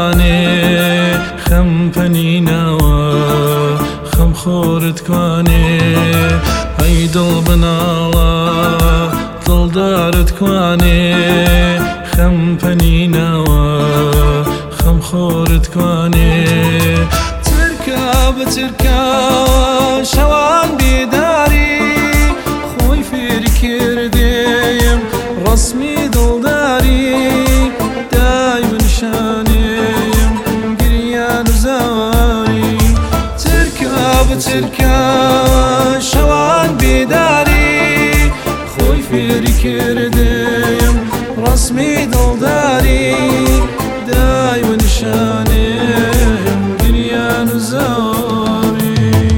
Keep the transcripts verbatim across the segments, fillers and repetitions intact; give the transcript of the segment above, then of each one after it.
توانێ خەم پەنینەوە خەم خۆرت کوانێ ئەی دڵ بناڵە دڵدارت کوانێ خەم پەنینەوە خەم خۆرت کوانێ چرکە بە چرکەوە شەوان بێداری خۆی فێری کردێم ڕەسمی دڵداری دای و نیشانێم گریان و زاواری چرکە بە چرکەوە شەوان بێداری خۆی فێری کردێم ڕەسمی دڵداری دای و نیشانێم گریان و زاواری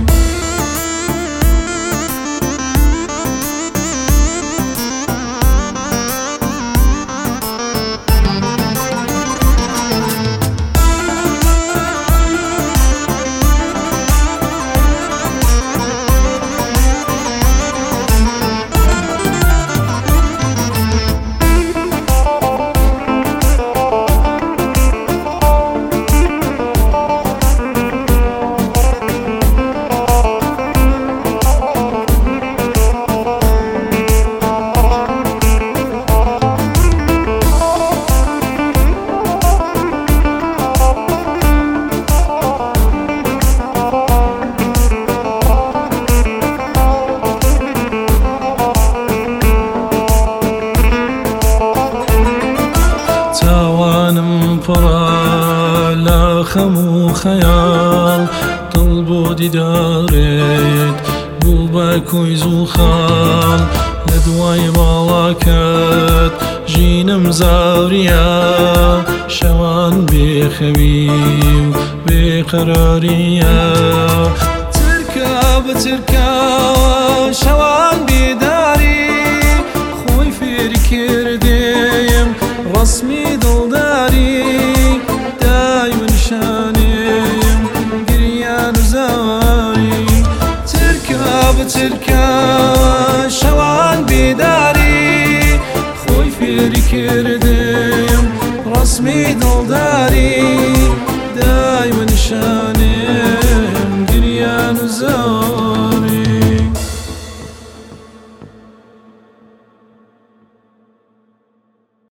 تاوانم پڕە لە خەم و خەیاڵ دڵ بۆ دیدارێت بوو بە کۆی زوو خاڵ لە دوای باڵاکەت ژینم زاوریە شەوان بێخەوی و بێقەراریە چرکە بە چرکەوە شەوان بێداری خۆی فێری کردێم ڕەسمی دڵداری دای و نیشانێم گریان و زاواری چرکە بە چرکەوە شەوان بێداری خۆی فێری کردێم ڕەسمی دڵداری